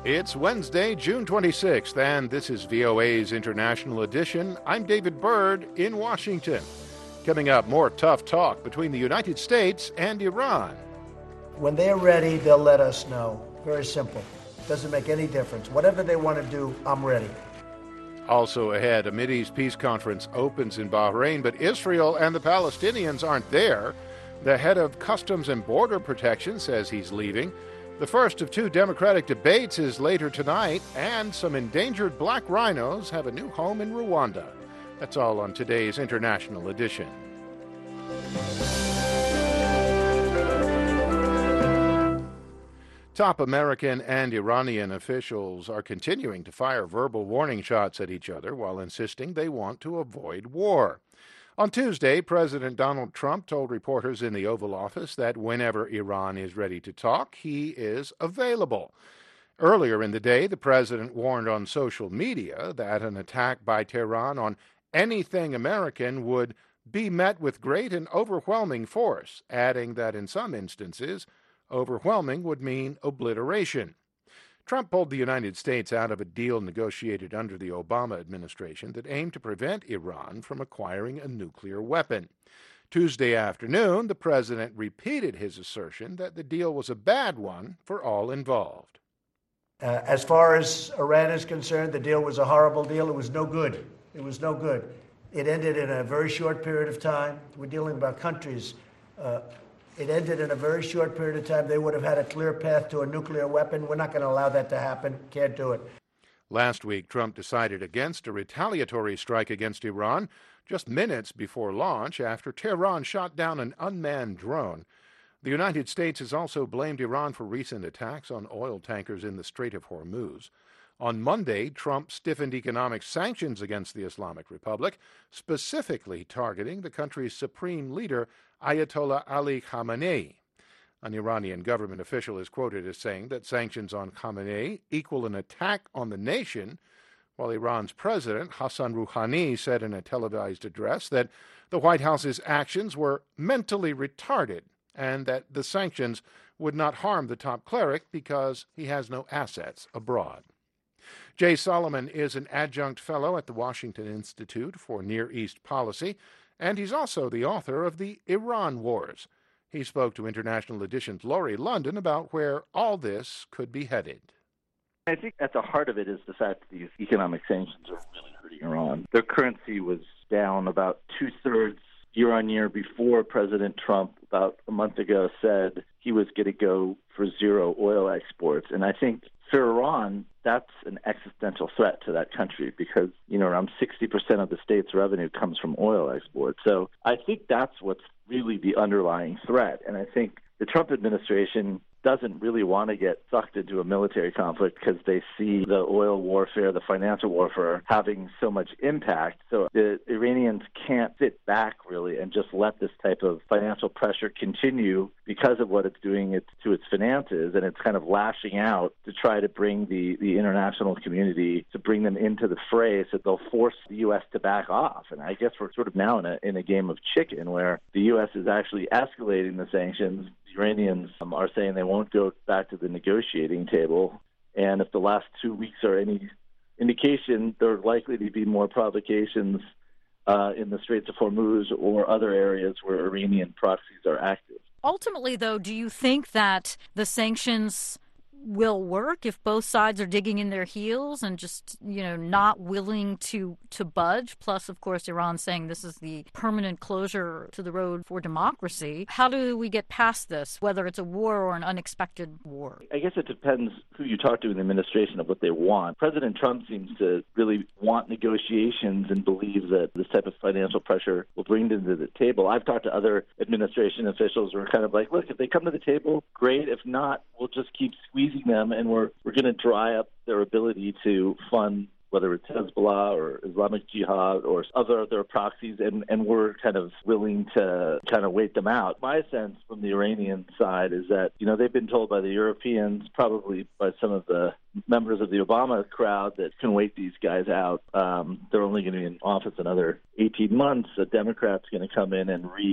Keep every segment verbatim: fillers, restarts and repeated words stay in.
It's Wednesday, June twenty-sixth, and this is V O A's International Edition. I'm David Byrd in Washington. Coming up, more tough talk between the United States and Iran. When they're ready, they'll let us know. Very simple. Doesn't make any difference. Whatever they want to do, I'm ready. Also ahead, a Mideast peace conference opens in Bahrain, but Israel and the Palestinians aren't there. The head of Customs and Border Protection says he's leaving. The first of two Democratic debates is later tonight, and some endangered black rhinos have a new home in Rwanda. That's all on today's International Edition. Top American and Iranian officials are continuing to fire verbal warning shots at each other while insisting they want to avoid war. On Tuesday, President Donald Trump told reporters in the Oval Office that whenever Iran is ready to talk, he is available. Earlier in the day, the president warned on social media that an attack by Tehran on anything American would be met with great and overwhelming force, adding that in some instances, overwhelming would mean obliteration. Trump pulled the United States out of a deal negotiated under the Obama administration that aimed to prevent Iran from acquiring a nuclear weapon. Tuesday afternoon, the president repeated his assertion that the deal was a bad one for all involved. Uh, as far as Iran is concerned, the deal was a horrible deal. It was no good. It was no good. It ended in a very short period of time. We're dealing about countries. Uh, It ended in a very short period of time. They would have had a clear path to a nuclear weapon. We're not going to allow that to happen. Can't do it. Last week, Trump decided against a retaliatory strike against Iran just minutes before launch after Tehran shot down an unmanned drone. The United States has also blamed Iran for recent attacks on oil tankers in the Strait of Hormuz. On Monday, Trump stiffened economic sanctions against the Islamic Republic, specifically targeting the country's supreme leader, Ayatollah Ali Khamenei. An Iranian government official is quoted as saying that sanctions on Khamenei equal an attack on the nation, while Iran's president, Hassan Rouhani, said in a televised address that the White House's actions were mentally retarded and that the sanctions would not harm the top cleric because he has no assets abroad. Jay Solomon is an adjunct fellow at the Washington Institute for Near East Policy, and he's also the author of The Iran Wars. He spoke to International Edition's Laurie London about where all this could be headed. I think at the heart of it is the fact that these economic sanctions are really hurting Iran. Their currency was down about two-thirds year on year before President Trump, about a month ago, said he was going to go for zero oil exports. And I think for Iran, that's an existential threat to that country because, you know, around sixty percent of the state's revenue comes from oil exports. So I think that's what's really the underlying threat. And I think the Trump administration doesn't really want to get sucked into a military conflict because they see the oil warfare, the financial warfare having so much impact. So the Iranians can't sit back really and just let this type of financial pressure continue because of what it's doing it, to its finances, and it's kind of lashing out to try to bring the, the international community, to bring them into the fray so they'll force the U S to back off. And I guess we're sort of now in a, in a game of chicken where the U S is actually escalating the sanctions. The Iranians um, are saying they won't go back to the negotiating table. And if the last two weeks are any indication, there are likely to be more provocations uh, in the Straits of Hormuz or other areas where Iranian proxies are active. Ultimately, though, do you think that the sanctions will work if both sides are digging in their heels and just, you know, not willing to to budge? Plus, of course, Iran saying this is the permanent closure to the road for democracy. How do we get past this, whether it's a war or an unexpected war? I guess it depends who you talk to in the administration of what they want. President Trump seems to really want negotiations and believes that this type of financial pressure will bring them to the table. I've talked to other administration officials who are kind of like, look, if they come to the table, great. If not, we'll just keep squeezing them, and we're we're going to dry up their ability to fund whether it's Hezbollah or Islamic Jihad or other other proxies, and, and we're kind of willing to kind of wait them out. My sense from the Iranian side is that, you know, they've been told by the Europeans, probably by some of the members of the Obama crowd, that can wait these guys out. Um, they're only going to be in office another eighteen months. A Democrat's going to come in and re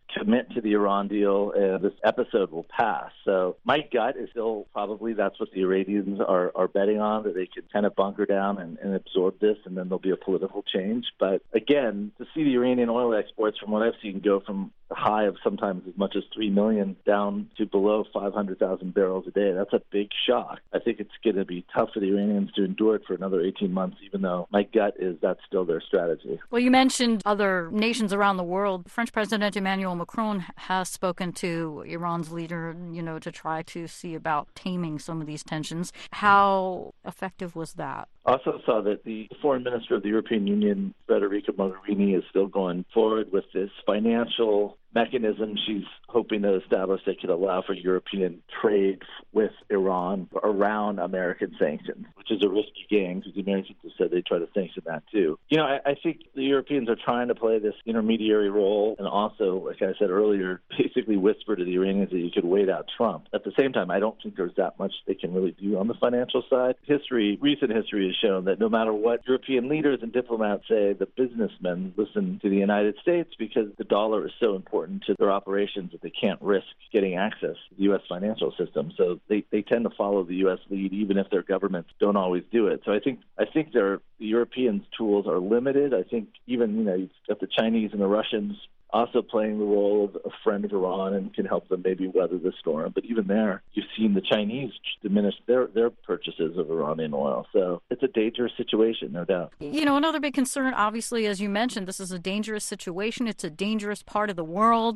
commit to the Iran deal, and this episode will pass. So my gut is still probably that's what the Iranians are, are betting on, that they can kind of bunker down and, and absorb this, and then there'll be a political change. But again, to see the Iranian oil exports, from what I've seen, go from a high of sometimes as much as three million down to below five hundred thousand barrels a day, that's a big shock. I think it's going to be tough for the Iranians to endure it for another eighteen months, even though my gut is that's still their strategy. Well, you mentioned other nations around the world. French President Emmanuel Macron has spoken to Iran's leader, you know, to try to see about taming some of these tensions. How effective was that? I also saw that the foreign minister of the European Union, Federica Mogherini, is still going forward with this financial mechanism she's hoping to establish that could allow for European trade with Iran around American sanctions, which is a risky game because the Americans have said they try to sanction that too. You know, I, I think the Europeans are trying to play this intermediary role and also, like I said earlier, basically whisper to the Iranians that you could wait out Trump. At the same time, I don't think there's that much they can really do on the financial side. History, recent history has shown that no matter what European leaders and diplomats say, the businessmen listen to the United States because the dollar is so important to their operations that they can't risk getting access to the U S financial system. So they, they tend to follow the U S lead, even if their governments don't always do it. So I think I think their the Europeans' tools are limited. I think even, you know, you've got the Chinese and the Russians also playing the role of a friend of Iran and can help them maybe weather the storm. But even there, you've seen the Chinese diminish their, their purchases of Iranian oil. So it's a dangerous situation, no doubt. You know, another big concern, obviously, as you mentioned, this is a dangerous situation. It's a dangerous part of the world.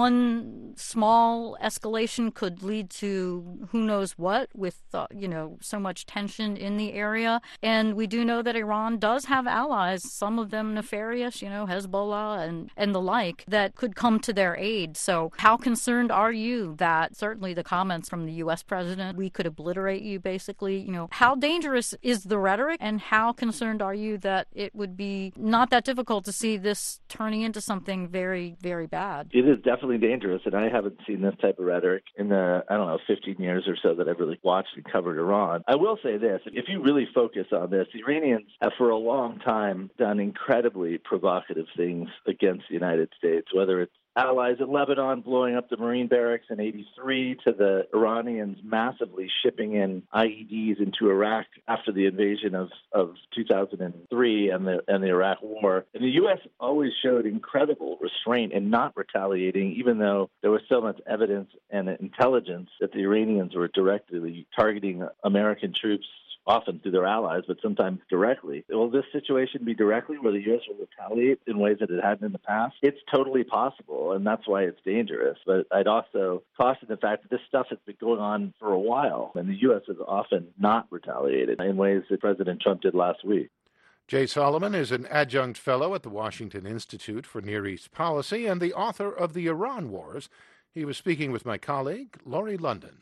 One small escalation could lead to who knows what with, uh, you know, so much tension in the area. And we do know that Iran does have allies, some of them nefarious, you know, Hezbollah and, and the like, that could come to their aid. So how concerned are you that certainly the comments from the U S president, we could obliterate you, basically, you know, how dangerous is the rhetoric, and how concerned are you that it would be not that difficult to see this turning into something very, very bad? It is definitely dangerous, and I haven't seen this type of rhetoric in the, I don't know, fifteen years or so that I've really watched and covered Iran. I will say this, if you really focus on this, the Iranians have for a long time done incredibly provocative things against the United States. Whether it's allies in Lebanon blowing up the Marine barracks in eighty-three, to the Iranians massively shipping in I E Ds into Iraq after the invasion of, of two thousand three and the and the Iraq War. And the U S always showed incredible restraint in not retaliating, even though there was so much evidence and intelligence that the Iranians were directly targeting American troops, often through their allies, but sometimes directly. Will this situation be directly where the U S will retaliate in ways that it hadn't in the past? It's totally possible, and that's why it's dangerous. But I'd also caution the fact that this stuff has been going on for a while, and the U S has often not retaliated in ways that President Trump did last week. Jay Solomon is an adjunct fellow at the Washington Institute for Near East Policy and the author of The Iran Wars. He was speaking with my colleague, Laurie London.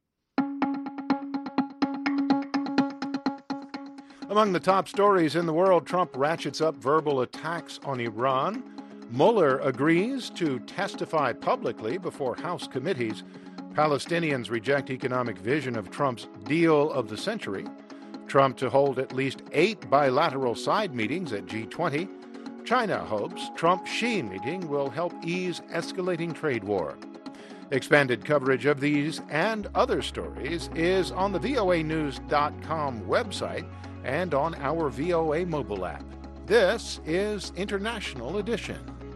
Among the top stories in the world, Trump ratchets up verbal attacks on Iran. Mueller agrees to testify publicly before House committees. Palestinians reject economic vision of Trump's deal of the century. Trump to hold at least eight bilateral side meetings at G twenty. China hopes Trump-Xi meeting will help ease escalating trade war. Expanded coverage of these and other stories is on the V O A news dot com website and on our V O A mobile app. This is International Edition.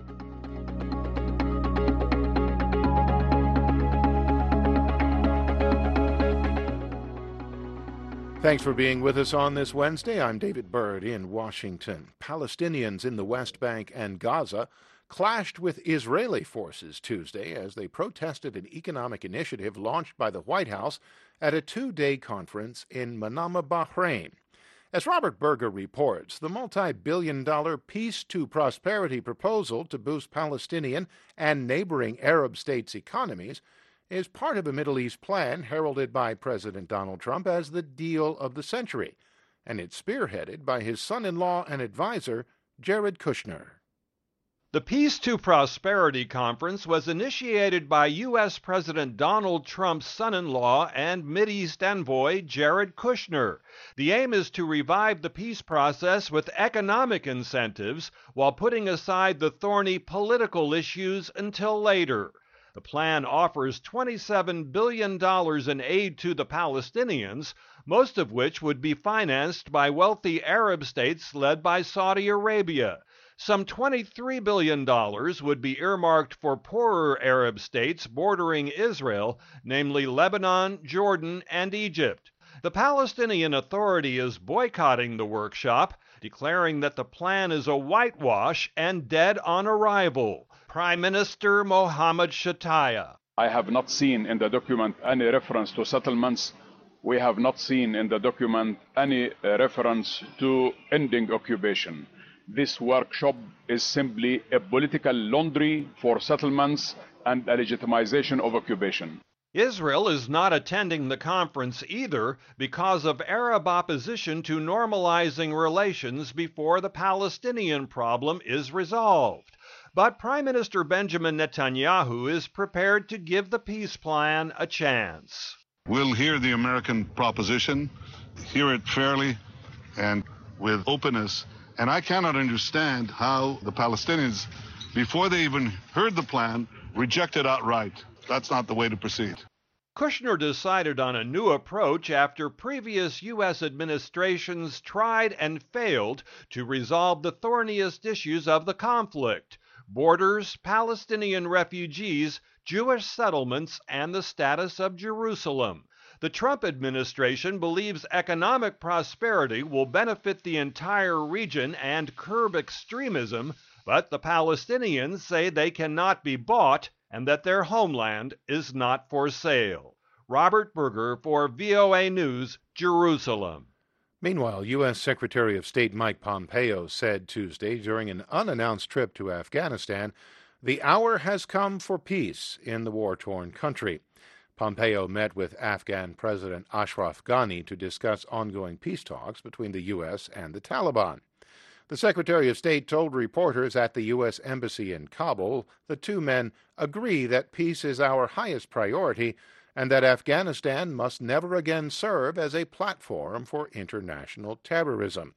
Thanks for being with us on this Wednesday. I'm David Byrd in Washington. Palestinians in the West Bank and Gaza clashed with Israeli forces Tuesday as they protested an economic initiative launched by the White House at a two-day conference in Manama, Bahrain. As Robert Berger reports, the multi-billion dollar Peace to Prosperity proposal to boost Palestinian and neighboring Arab states' economies is part of a Middle East plan heralded by President Donald Trump as the deal of the century, and it's spearheaded by his son-in-law and advisor, Jared Kushner. The Peace to Prosperity Conference was initiated by U S President Donald Trump's son-in-law and Mideast envoy Jared Kushner. The aim is to revive the peace process with economic incentives while putting aside the thorny political issues until later. The plan offers twenty-seven billion dollars in aid to the Palestinians, most of which would be financed by wealthy Arab states led by Saudi Arabia. Some twenty-three billion dollars would be earmarked for poorer Arab states bordering Israel, namely Lebanon, Jordan, and Egypt. The Palestinian Authority is boycotting the workshop, declaring that the plan is a whitewash and dead on arrival. Prime Minister Mohammed Shtayyeh. I have not seen in the document any reference to settlements. We have not seen in the document any uh, reference to ending occupation. This workshop is simply a political laundry for settlements and a legitimization of occupation. Israel is not attending the conference either because of Arab opposition to normalizing relations before the Palestinian problem is resolved. But Prime Minister Benjamin Netanyahu is prepared to give the peace plan a chance. We'll hear the American proposition, hear it fairly and with openness. And I cannot understand how the Palestinians, before they even heard the plan, rejected outright. That's not the way to proceed. Kushner decided on a new approach after previous U S administrations tried and failed to resolve the thorniest issues of the conflict: borders, Palestinian refugees, Jewish settlements, and the status of Jerusalem. The Trump administration believes economic prosperity will benefit the entire region and curb extremism, but the Palestinians say they cannot be bought and that their homeland is not for sale. Robert Berger for V O A News, Jerusalem. Meanwhile, U S Secretary of State Mike Pompeo said Tuesday during an unannounced trip to Afghanistan, the hour has come for peace in the war-torn country. Pompeo met with Afghan President Ashraf Ghani to discuss ongoing peace talks between the U S and the Taliban. The Secretary of State told reporters at the U S Embassy in Kabul the two men agree that peace is our highest priority and that Afghanistan must never again serve as a platform for international terrorism.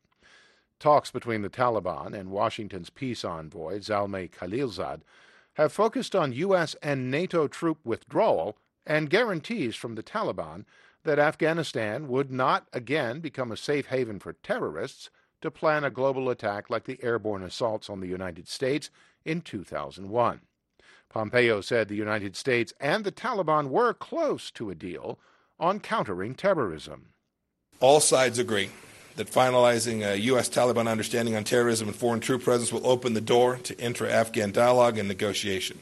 Talks between the Taliban and Washington's peace envoy, Zalmay Khalilzad, have focused on U S and NATO troop withdrawal and guarantees from the Taliban that Afghanistan would not again become a safe haven for terrorists to plan a global attack like the airborne assaults on the United States in two thousand one. Pompeo said the United States and the Taliban were close to a deal on countering terrorism. All sides agree that finalizing a U S Taliban understanding on terrorism and foreign troop presence will open the door to intra-Afghan dialogue and negotiation.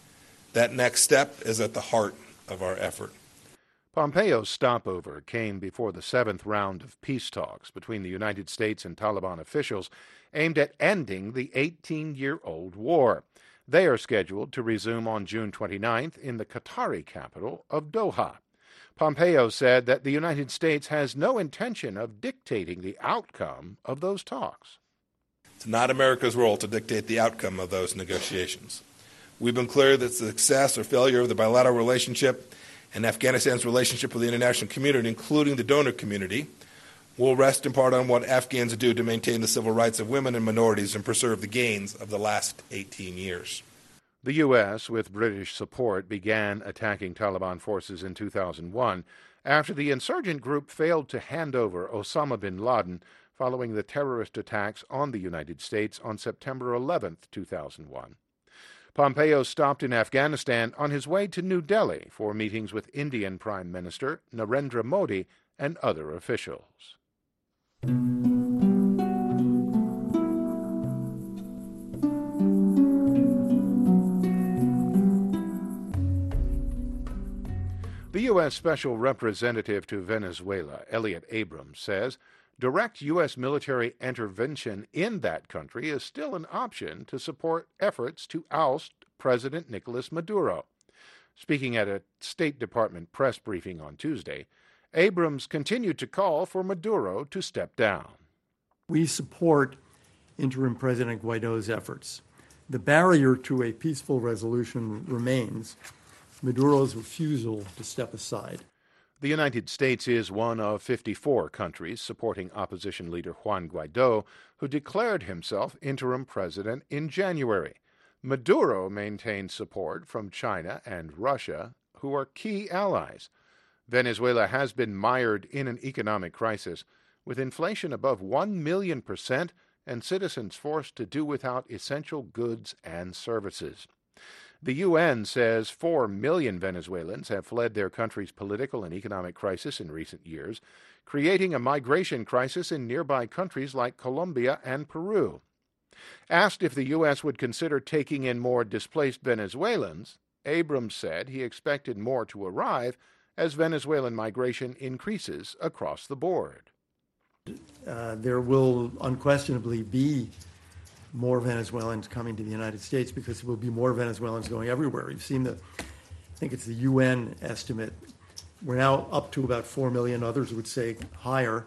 That next step is at the heart of our effort. Pompeo's stopover came before the seventh round of peace talks between the United States and Taliban officials aimed at ending the eighteen-year-old war. They are scheduled to resume on June twenty-ninth in the Qatari capital of Doha. Pompeo said that the United States has no intention of dictating the outcome of those talks. It's not America's role to dictate the outcome of those negotiations. We've been clear that the success or failure of the bilateral relationship and Afghanistan's relationship with the international community, including the donor community, will rest in part on what Afghans do to maintain the civil rights of women and minorities and preserve the gains of the last eighteen years. The U S, with British support, began attacking Taliban forces in two thousand one after the insurgent group failed to hand over Osama bin Laden following the terrorist attacks on the United States on September eleventh, two thousand one. Pompeo stopped in Afghanistan on his way to New Delhi for meetings with Indian Prime Minister Narendra Modi and other officials. The U S Special Representative to Venezuela, Elliott Abrams, says direct U S military intervention in that country is still an option to support efforts to oust President Nicolas Maduro. Speaking at a State Department press briefing on Tuesday, Abrams continued to call for Maduro to step down. We support interim President Guaido's efforts. The barrier to a peaceful resolution remains Maduro's refusal to step aside. The United States is one of fifty-four countries supporting opposition leader Juan Guaido, who declared himself interim president in January. Maduro maintains support from China and Russia, who are key allies. Venezuela has been mired in an economic crisis, with inflation above one million percent and citizens forced to do without essential goods and services. The U N says four million Venezuelans have fled their country's political and economic crisis in recent years, creating a migration crisis in nearby countries like Colombia and Peru. Asked if the U S would consider taking in more displaced Venezuelans, Abrams said he expected more to arrive as Venezuelan migration increases across the board. Uh, there will unquestionably be more Venezuelans coming to the United States because there will be more Venezuelans going everywhere. You've seen the, I think it's the U N estimate. We're now up to about four million, others would say higher.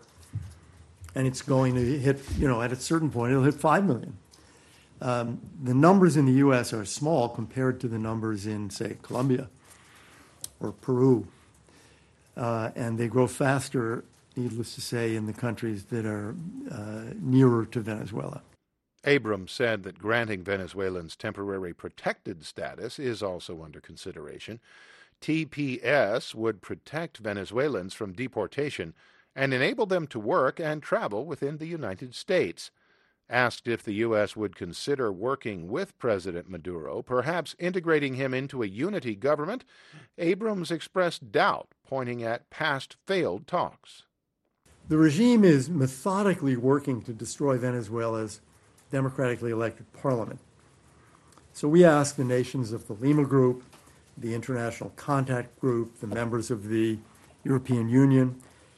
And it's going to hit, you know, at a certain point, it'll hit five million. Um, the numbers in the U S are small compared to the numbers in, say, Colombia or Peru. Uh, and they grow faster, needless to say, in the countries that are uh, nearer to Venezuela. Abrams said that granting Venezuelans temporary protected status is also under consideration. T P S would protect Venezuelans from deportation and enable them to work and travel within the United States. Asked if the U S would consider working with President Maduro, perhaps integrating him into a unity government, Abrams expressed doubt, pointing at past failed talks. The regime is methodically working to destroy Venezuela's democratically elected parliament. So we ask the nations of the Lima Group, the International Contact Group, the members of the European Union,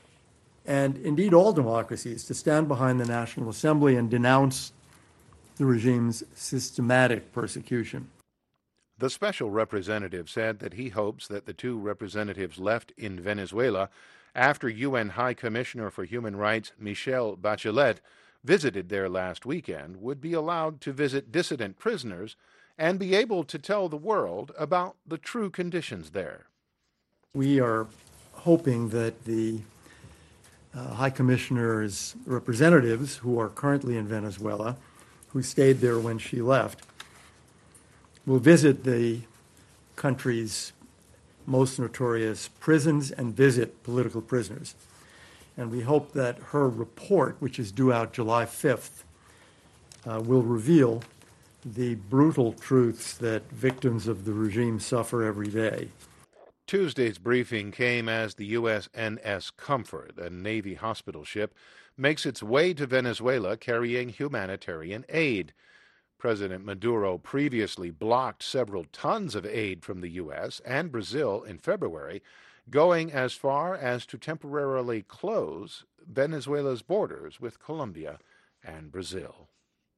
and indeed all democracies to stand behind the National Assembly and denounce the regime's systematic persecution. The special representative said that he hopes that the two representatives left in Venezuela after U N High Commissioner for Human Rights Michelle Bachelet visited there last weekend would be allowed to visit dissident prisoners and be able to tell the world about the true conditions there. We are hoping that the uh, High Commissioner's representatives who are currently in Venezuela, who stayed there when she left, will visit the country's most notorious prisons and visit political prisoners. And we hope that her report, which is due out July fifth, uh, will reveal the brutal truths that victims of the regime suffer every day. Tuesday's briefing came as the U S N S Comfort, a Navy hospital ship, makes its way to Venezuela carrying humanitarian aid. President Maduro previously blocked several tons of aid from the U S and Brazil in February, going as far as to temporarily close Venezuela's borders with Colombia and Brazil.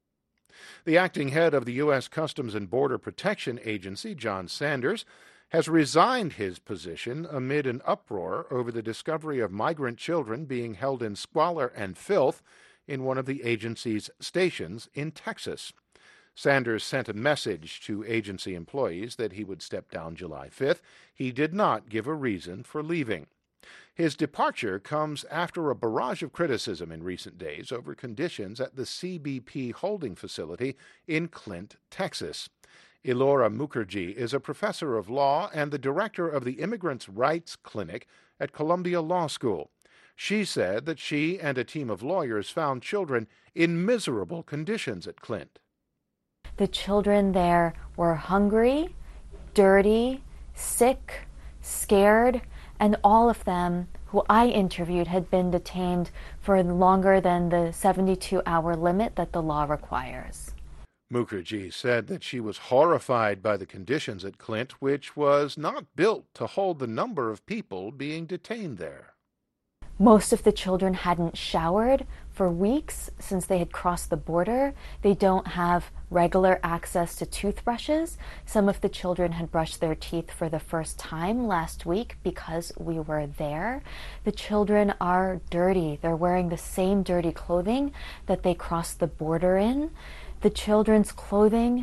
The acting head of the U S Customs and Border Protection Agency, John Sanders, has resigned his position amid an uproar over the discovery of migrant children being held in squalor and filth in one of the agency's stations in Texas. Sanders sent a message to agency employees that he would step down July fifth. He did not give a reason for leaving. His departure comes after a barrage of criticism in recent days over conditions at the C B P holding facility in Clint, Texas. Elora Mukherjee is a professor of law and the director of the Immigrants' Rights Clinic at Columbia Law School. She said that she and a team of lawyers found children in miserable conditions at Clint. The children there were hungry, dirty, sick, scared, and all of them who I interviewed had been detained for longer than the seventy-two hour limit that the law requires. Mukherjee said that she was horrified by the conditions at Clint, which was not built to hold the number of people being detained there. Most of the children hadn't showered for weeks since they had crossed the border. They don't have regular access to toothbrushes. Some of the children had brushed their teeth for the first time last week because we were there. The children are dirty. They're wearing the same dirty clothing that they crossed the border in. The children's clothing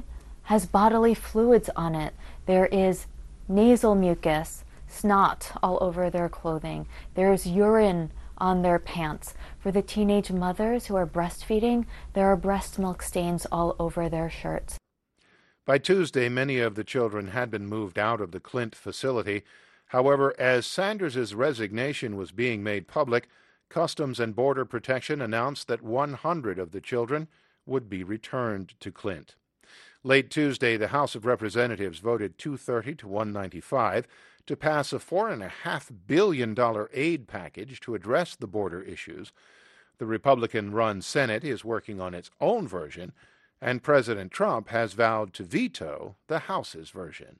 has bodily fluids on it. There is nasal mucus, snot all over their clothing. There's urine on their pants. For the teenage mothers who are breastfeeding, there are breast milk stains all over their shirts. By Tuesday, many of the children had been moved out of the Clint facility. However, as Sanders' resignation was being made public, Customs and Border Protection announced that one hundred of the children would be returned to Clint. Late Tuesday, the House of Representatives voted two thirty to one ninety-five to pass a four point five billion dollars aid package to address the border issues. The Republican-run Senate is working on its own version, and President Trump has vowed to veto the House's version.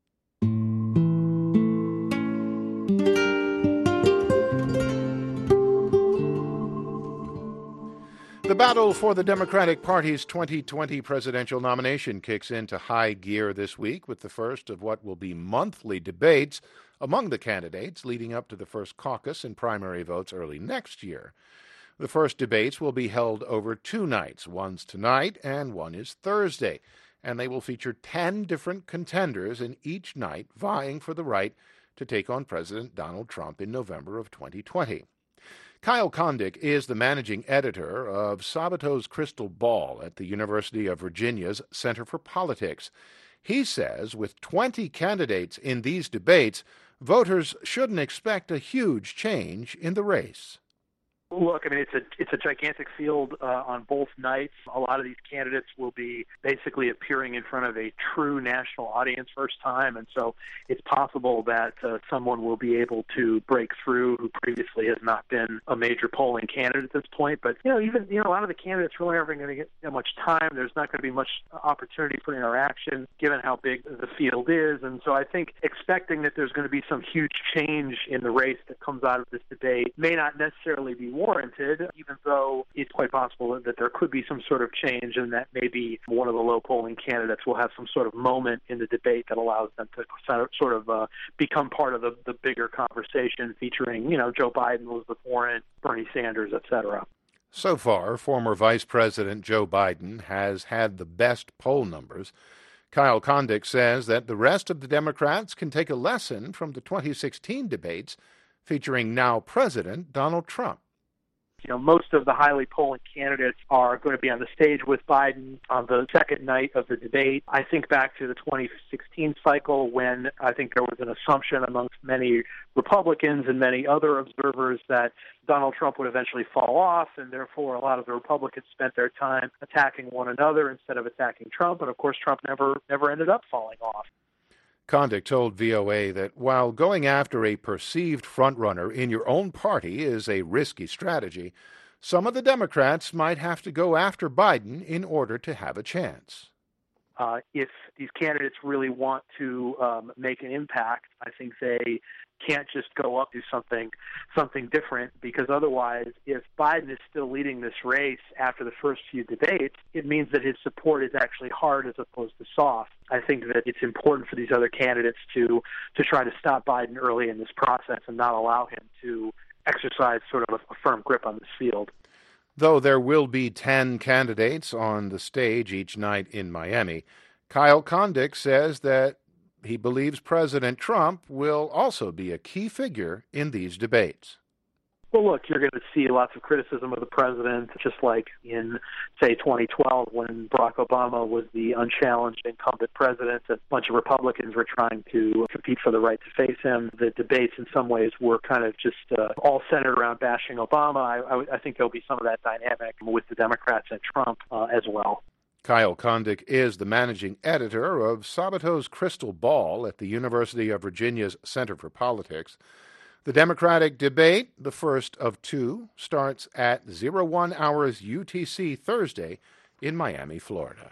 The battle for the Democratic Party's twenty twenty presidential nomination kicks into high gear this week with the first of what will be monthly debates among the candidates leading up to the first caucus and primary votes early next year. The first debates will be held over two nights. One's tonight and one is Thursday, and they will feature ten different contenders in each night vying for the right to take on President Donald Trump in November of twenty twenty. Kyle Kondik is the managing editor of Sabato's Crystal Ball at the University of Virginia's Center for Politics. He says with twenty candidates in these debates, voters shouldn't expect a huge change in the race. Look, I mean, it's a it's a gigantic field uh, on both nights. A lot of these candidates will be basically appearing in front of a true national audience first time, and so it's possible that uh, someone will be able to break through who previously has not been a major polling candidate at this point. But you know, even you know, a lot of the candidates really aren't going to get that much time. There's not going to be much opportunity for interaction, given how big the field is, and so I think expecting that there's going to be some huge change in the race that comes out of this debate may not necessarily be warranted, even though it's quite possible that there could be some sort of change and that maybe one of the low-polling candidates will have some sort of moment in the debate that allows them to sort of uh, become part of the, the bigger conversation featuring, you know, Joe Biden, Elizabeth Warren, Bernie Sanders, et cetera. So far, former Vice President Joe Biden has had the best poll numbers. Kyle Kondik says that the rest of the Democrats can take a lesson from the twenty sixteen debates featuring now President Donald Trump. You know, most of the highly polling candidates are going to be on the stage with Biden on the second night of the debate. I think back to the twenty sixteen cycle when I think there was an assumption amongst many Republicans and many other observers that Donald Trump would eventually fall off, and therefore a lot of the Republicans spent their time attacking one another instead of attacking Trump. And of course, Trump never never ended up falling off. Kondik told V O A that while going after a perceived frontrunner in your own party is a risky strategy, some of the Democrats might have to go after Biden in order to have a chance. Uh, if these candidates really want to um, make an impact, I think they can't just go up to something something different, because otherwise, if Biden is still leading this race after the first few debates, it means that his support is actually hard as opposed to soft. I think that it's important for these other candidates to to try to stop Biden early in this process and not allow him to exercise sort of a, a firm grip on this field. Though there will be ten candidates on the stage each night in Miami, Kyle Kondik says that he believes President Trump will also be a key figure in these debates. Well, look, you're going to see lots of criticism of the president, just like in, say, twenty twelve when Barack Obama was the unchallenged incumbent president. A bunch of Republicans were trying to compete for the right to face him. The debates in some ways were kind of just uh, all centered around bashing Obama. I, I, I think there'll be some of that dynamic with the Democrats and Trump uh, as well. Kyle Kondik is the managing editor of Sabato's Crystal Ball at the University of Virginia's Center for Politics. The Democratic debate, the first of two, starts at oh one hours U T C Thursday in Miami, Florida.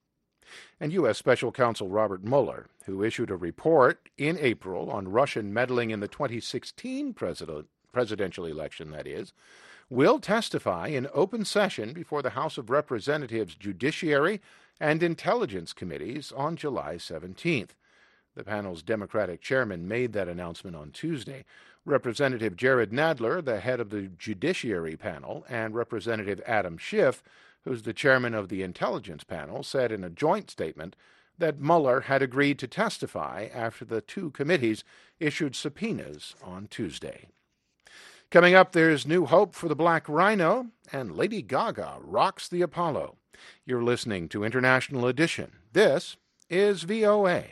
And U S Special Counsel Robert Mueller, who issued a report in April on Russian meddling in the twenty sixteen president, presidential election, that is, will testify in open session before the House of Representatives Judiciary and Intelligence Committees on July seventeenth. The panel's Democratic chairman made that announcement on Tuesday. Representative Jared Nadler, the head of the Judiciary panel, and Representative Adam Schiff, who's the chairman of the intelligence panel, said in a joint statement that Mueller had agreed to testify after the two committees issued subpoenas on Tuesday. Coming up, there's new hope for the Black Rhino, and Lady Gaga rocks the Apollo. You're listening to International Edition. This is V O A.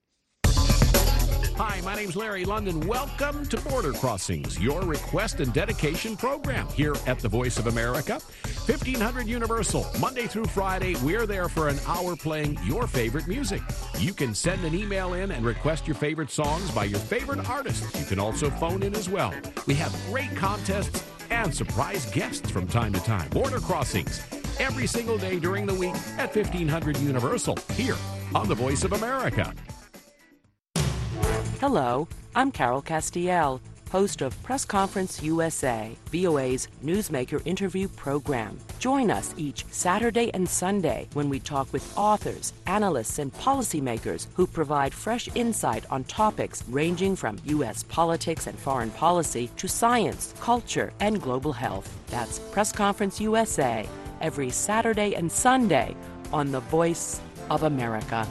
Hi, my name's Larry London. Welcome to Border Crossings, your request and dedication program here at the Voice of America. fifteen hundred Universal, Monday through Friday, we're there for an hour playing your favorite music. You can send an email in and request your favorite songs by your favorite artists. You can also phone in as well. We have great contests and surprise guests from time to time. Border Crossings, every single day during the week at fifteen hundred Universal, here on the Voice of America. Hello, I'm Carol Castiel, host of Press Conference U S A, V O A's newsmaker interview program. Join us each Saturday and Sunday when we talk with authors, analysts, and policymakers who provide fresh insight on topics ranging from U S politics and foreign policy to science, culture, and global health. That's Press Conference U S A, every Saturday and Sunday on the Voice of America.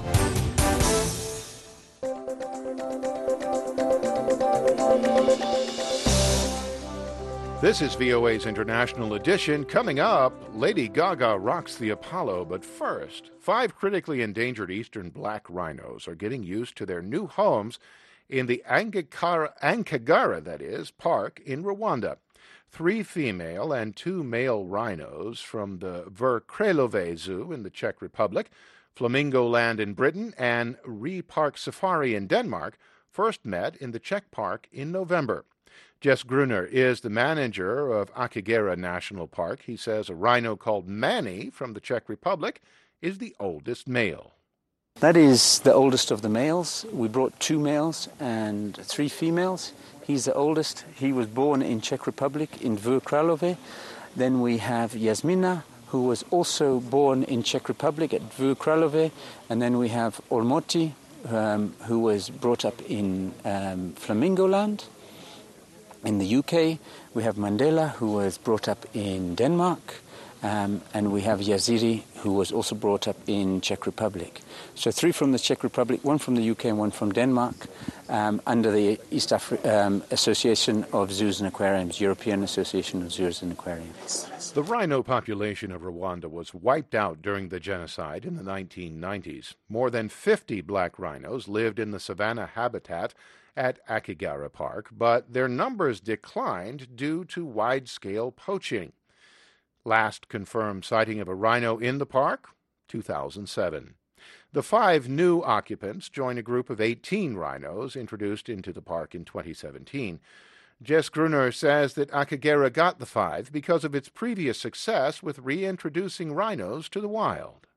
This is V O A's International Edition. Coming up, Lady Gaga rocks the Apollo. But first, five critically endangered eastern black rhinos are getting used to their new homes in the Angagara, Ankagara, that is, park in Rwanda. Three female and two male rhinos from the Verkrelove Zoo in the Czech Republic, Flamingo Land in Britain, and Re Park Safari in Denmark first met in the Czech park in November. Jess Gruner is the manager of Akagera National Park. He says a rhino called Manny from the Czech Republic is the oldest male. That is the oldest of the males. We brought two males and three females. He's the oldest. He was born in Czech Republic in Verkrelove. Then we have Yasmina, who was also born in Czech Republic at Verkrelove. And then we have Olmoti, um, who was brought up in um, Flamingo Land. In the U K, we have Mandela, who was brought up in Denmark, um, and we have Yaziri, who was also brought up in Czech Republic. So three from the Czech Republic, one from the U K and one from Denmark, um, under the East Afri- um, Association of Zoos and Aquariums, European Association of Zoos and Aquariums. The rhino population of Rwanda was wiped out during the genocide in the nineteen nineties. More than fifty black rhinos lived in the savanna habitat at Akagera Park, but their numbers declined due to wide-scale poaching. Last confirmed sighting of a rhino in the park, two thousand seven. The five new occupants join a group of eighteen rhinos introduced into the park in twenty seventeen. Jess Gruner says that Akagera got the five because of its previous success with reintroducing rhinos to the wild.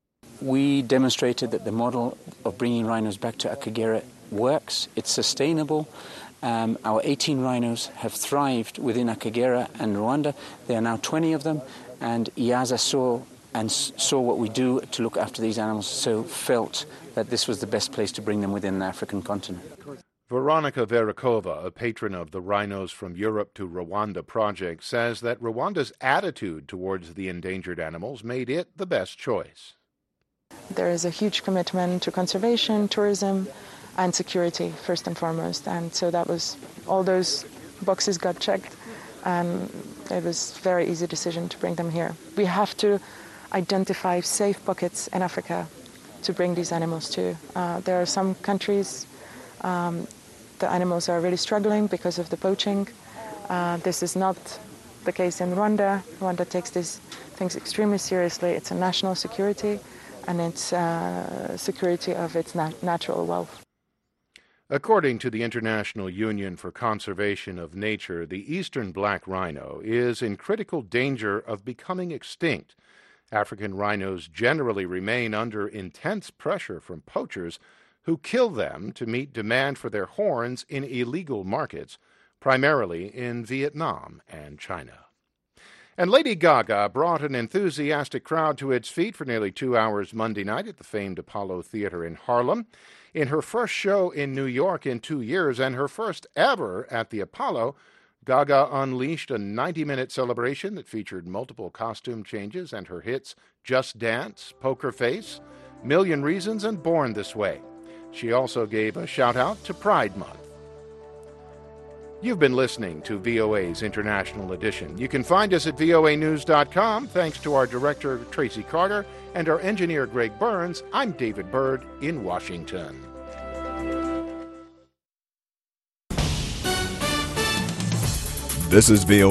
We demonstrated that the model of bringing rhinos back to Akagera works, it's sustainable. Um, our eighteen rhinos have thrived within Akagera and Rwanda. There are now twenty of them, and I A Z A saw and saw what we do to look after these animals, so felt that this was the best place to bring them within the African continent. Veronica Verakova, a patron of the Rhinos from Europe to Rwanda project, says that Rwanda's attitude towards the endangered animals made it the best choice. There is a huge commitment to conservation, tourism, and security, first and foremost. And so that was, all those boxes got checked, and it was a very easy decision to bring them here. We have to identify safe pockets in Africa to bring these animals to. Uh, there are some countries, um, the animals are really struggling because of the poaching. Uh, this is not the case in Rwanda. Rwanda takes these things extremely seriously. It's a national security, and it's uh, security of its nat- natural wealth. According to the International Union for Conservation of Nature, the eastern black rhino is in critical danger of becoming extinct. African rhinos generally remain under intense pressure from poachers who kill them to meet demand for their horns in illegal markets, primarily in Vietnam and China. And Lady Gaga brought an enthusiastic crowd to its feet for nearly two hours Monday night at the famed Apollo Theater in Harlem. In her first show in New York in two years and her first ever at the Apollo, Gaga unleashed a ninety-minute celebration that featured multiple costume changes and her hits Just Dance, Poker Face, Million Reasons, and Born This Way. She also gave a shout-out to Pride Month. You've been listening to V O A's International Edition. You can find us at V O A news dot com. Thanks to our director, Tracy Carter, and our engineer, Greg Burns. I'm David Byrd in Washington. This is V O A.